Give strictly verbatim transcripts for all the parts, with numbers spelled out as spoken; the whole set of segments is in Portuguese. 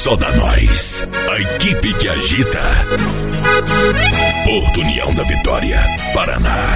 só dá nós. A equipe que agita. Porto União da Vitória, Paraná.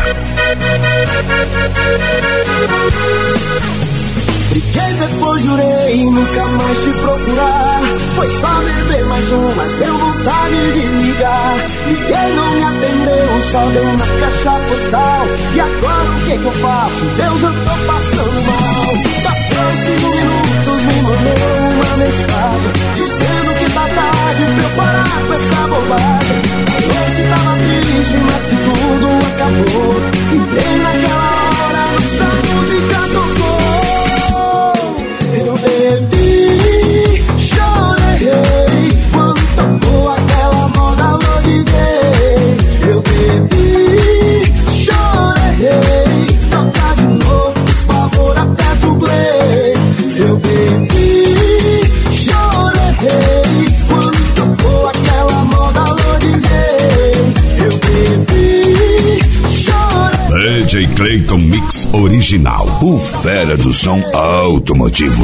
Briguei, depois jurei nunca mais te procurar. Foi só beber mais um, mas deu vontade de ligar. Liguei, não me atendeu, só deu na caixa postal. E agora o que que eu faço? Deus, eu tô passando mal. Passou cinco minutos, me mandou uma mensagem dizendo que tá tarde pra eu parar com essa bobagem. Falou que tava triste, mas que tudo acabou. E bem naquela hora nossa música tocou. Eu bebi, chorei quando tocou aquela moda Lodi Gay. Eu bebi, chorei, toca de novo, por favor, aperta o play. Eu bebi, chorei quando tocou aquela moda Lodi Gay. Eu bebi, chorei. D J Clayton Mix Original, o fera do som automotivo.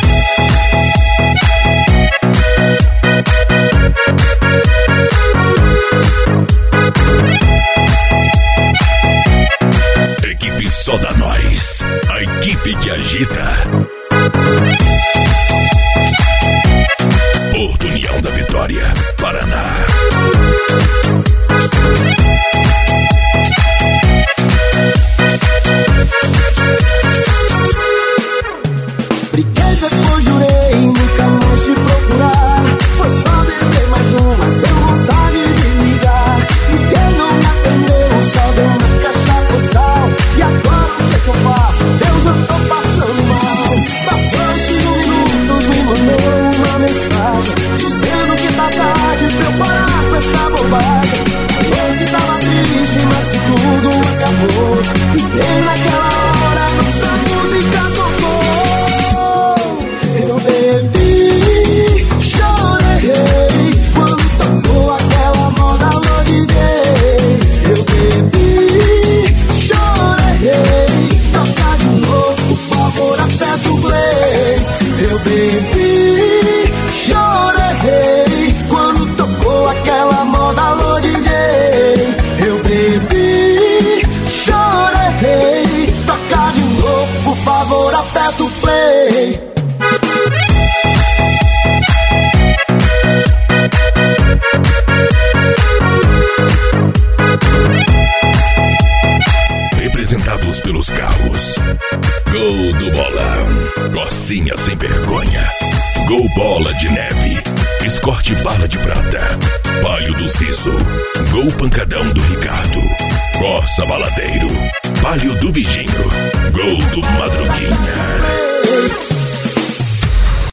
Equipe só dá nós, a equipe que agita. Porto União da Vitória, Paraná. Briguei, depois jurei nunca mais te procurar. Foi só beber mais um, mas deu vontade de ligar. Liguei, não me atendeu, só deu na caixa postal. E agora o que que eu faço? Deus, eu tô passando mal. Passou cinco minutos, me mandou uma mensagem dizendo que tá tarde pra eu parar com essa bobagem. Falou que tava triste, mas que tudo acabou. E bem naquela hora nossa música tocou. Eu bebi, chorei quando tocou aquela moda Lodi Gay. Eu bebi, chorei, toca de novo, por favor, aperta o play. Eu bebi, chorei quando tocou aquela moda Lodi Gay. Eu bebi, chorei, toca de novo, por favor, aperta o play. Representados pelos carros: Gol do Bolão, Corsinha Sem Vergonha, Gol Bola de Neve, Escorte Bala de Prata, Palio do Siso, Gol Pancadão do Ricardo, Corsa Baladeiro, Palio do Viginho, Gol do Madruguinho.